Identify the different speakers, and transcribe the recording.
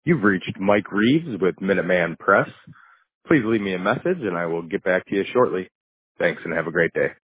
Speaker 1: You've reached Mike Reeves with Minuteman Press. Please leave me a message and I will get back to you shortly. Thanks and have a great day.